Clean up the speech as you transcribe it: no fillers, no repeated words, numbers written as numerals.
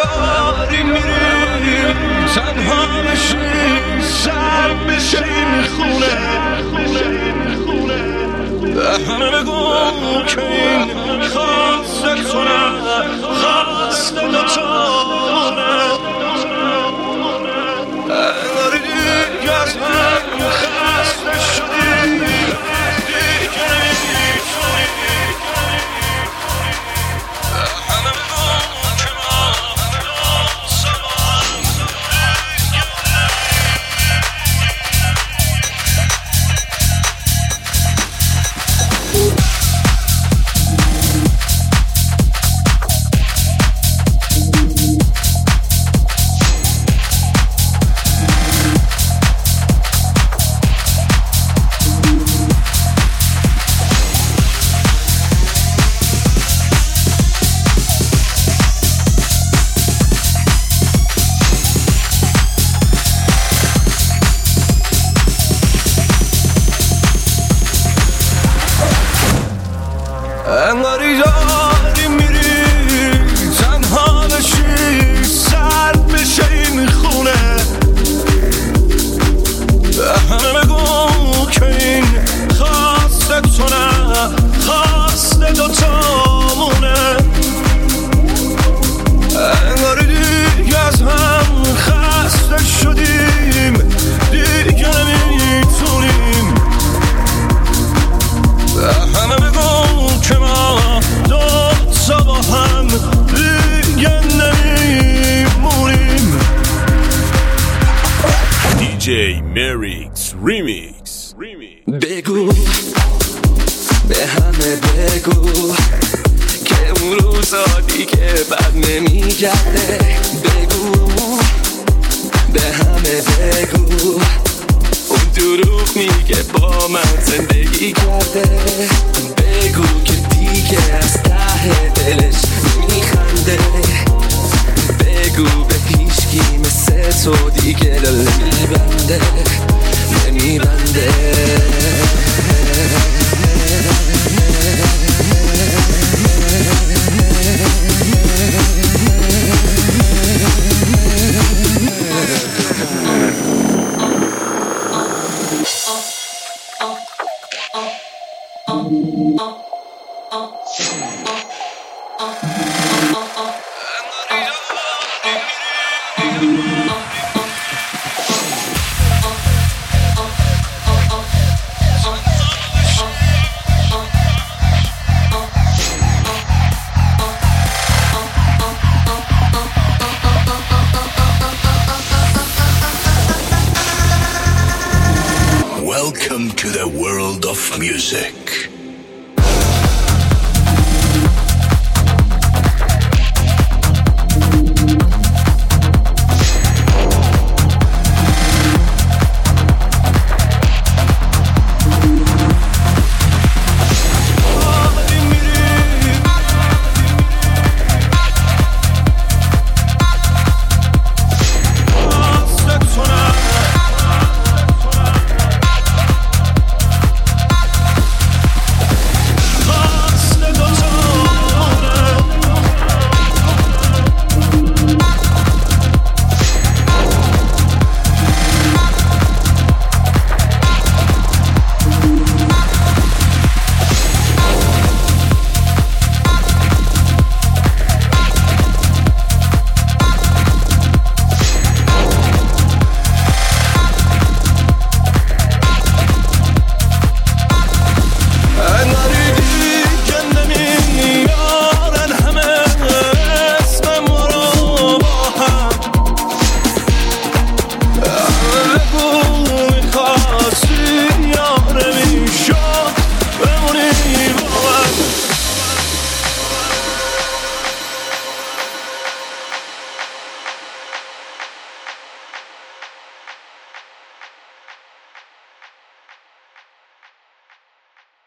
داری میری تنها بشی سر بشه این خونه همه بگو که این خواست تو نه خواست دوتانه انگاری دیگه از من خسته شدی دیگه نمیتونی همه بگو که ما انگاری داری میری تنها بشی سر بشه این خونه همه بگو که این خواست تو نه خواست دوتامونه انگاری دیگه از هم خسته شدیم دیگه نمیتونیم همه بگو که ما دوتا با هم دیگه نمیمونیم. DJ Merix Remix. بگو به همه بگو که اون روزا دیگه بد نمیگرده بگو به همه بگو اون دروغ میگه با من زندگی کرده بگو که دیگه از ته دلش میخنده بگو به هیچکی مثل تو دیگه دل نمیبنده Welcome to the world of music.